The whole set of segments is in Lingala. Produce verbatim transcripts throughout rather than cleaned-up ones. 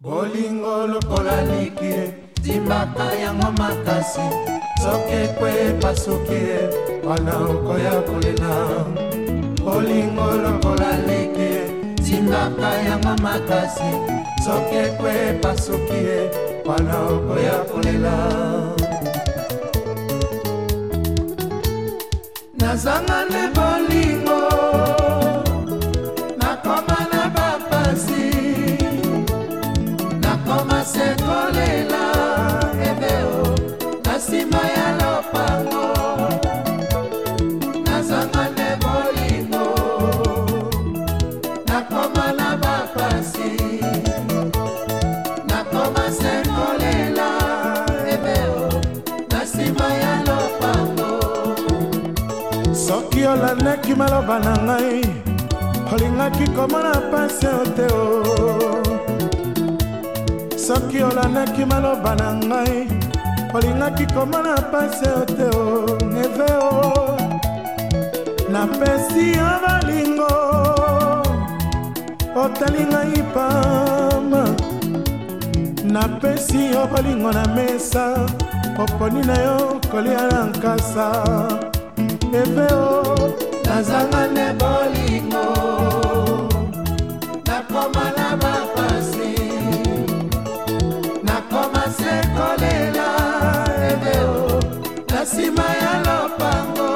Bolingo lokola likie timbaka yango makasi soke kwe pasukie wana okoya kolela. Bolingo lokola likie timbaka yango makasi soke kwe pasukie wana okoya kolela. Nazanga ne bolingo nakoma na bapasi nakoma se kolela ebeo nasima ya lopango. Nazanga ne bolingo nakoma na bapasi nakoma se kolela ebeo nasima ya lopango. Soki olandaki maloba na ngai olingaki komona pasi te o. Soki olandaki maloba na ngai olingaki komona pasi te o. Neve o napesi yo bolingo otali ngai pamba. Napesi yo bolingo na mesa oponi na yo kolia na nkasa. Eveo nazanga ne bolingo nakoma na bapasi nakoma se kolela eveo nasima ya lopango.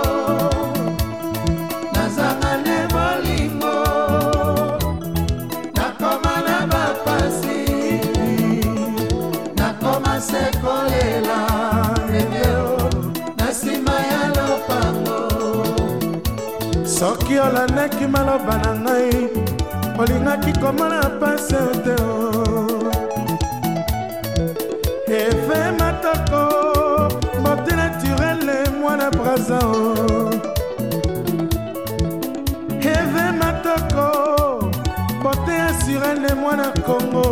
Nazanga ne bolingo nakoma na bapasi nakoma se kolela eveo nasima ya lopango. Soki olandaki maloba na ngai olingaki komona pasi te o. Eve matoko beauté naturelle mwana braza o. Eve matoko beauté assurelle mwana Congo.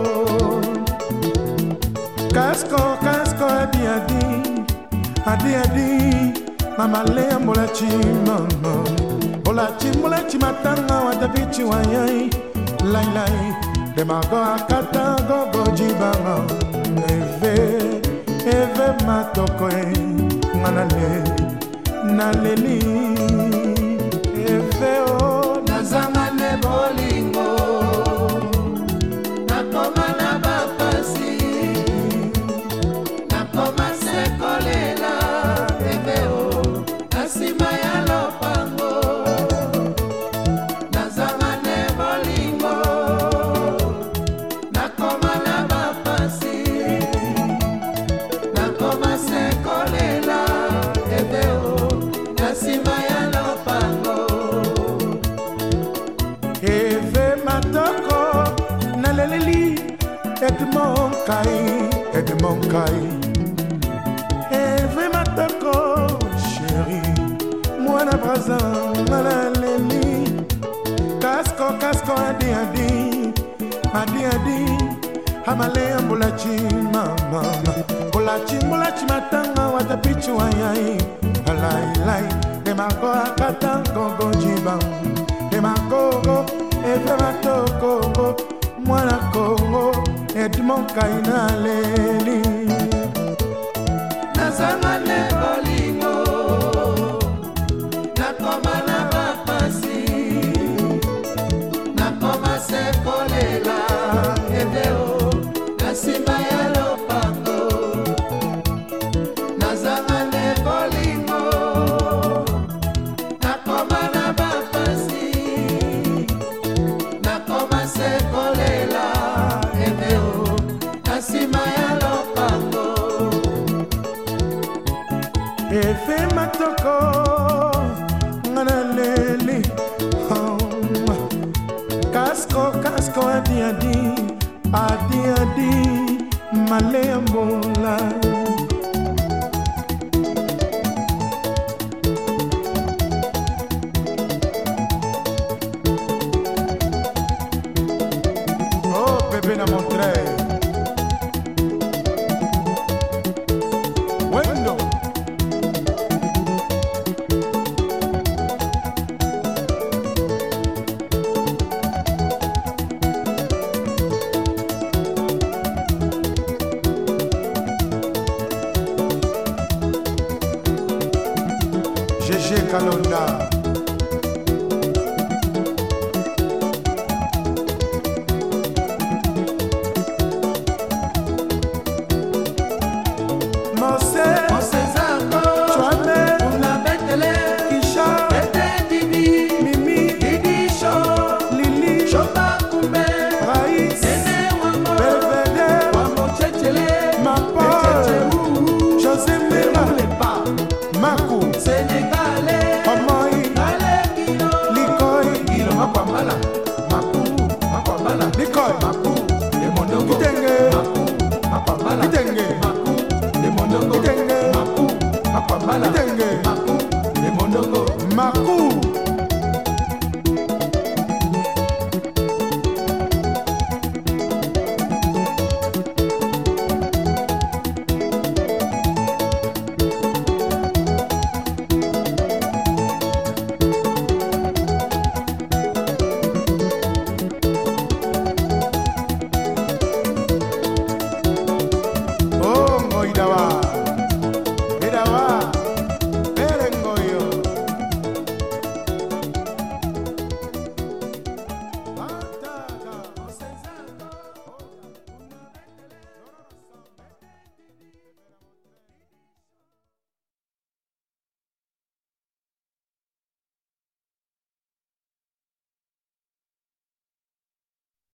Kasko kasko adi adi adi adi mama lea mbolachi mama mbolachi mbolachi matanga watapichi wanyai lai lai demago akata gogo jibanga. Eve eve matoko e nganale naleli eve o. Nazanga ne bolingo nakoma na bapasi nakoma se kolela eve o nasima ya lopango. Nazanga ne bolingo nakoma na bapasi nakoma se kolela eve o nasima ya lopango. Eve matoko naleleli Edmond Kai Edmond Kai. Eve matoko chéri mwana braza naleleli kasko kasko adi adi adi adi hamale mbulachi mama mbulachi mbulachi matanga watapichi wanyai lai lai demago akata gogo jibang demagogo eve matoko mwana Congo Edmond Kai naleli. Nazanga ne bolingo nakoma na bapasi nakoma se kolela eveo nasima ya lopango. Nazanga ne bolingo nakoma na bapasi nakoma se kolela eveo nasima ya lopango. Eve matoko nganaleli kasko kasko adi adi adi adi malea mbola. Oh bébé na montre wendo Roger Kalonda